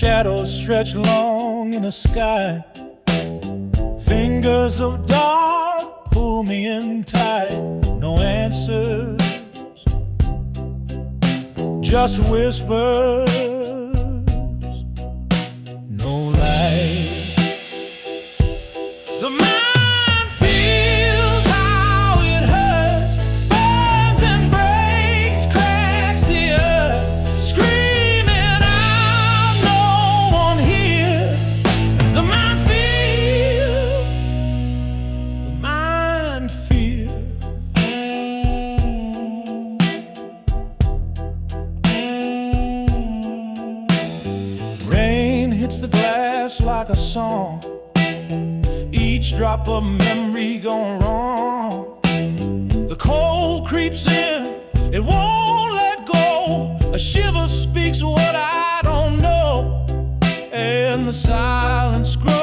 Shadows stretch long in the sky. Fingers of dark pull me in tight. No answers, just whispers, no light. The mind feels how it hurts, burns and breaks, cracks the earth, screaming out, no one here. The mind feels, the mind feels. Rain hits the glass like a song, each drop of memory gone wrong. The cold creeps in, it won't let go. A shiver speaks what I don't know, and the silence grows.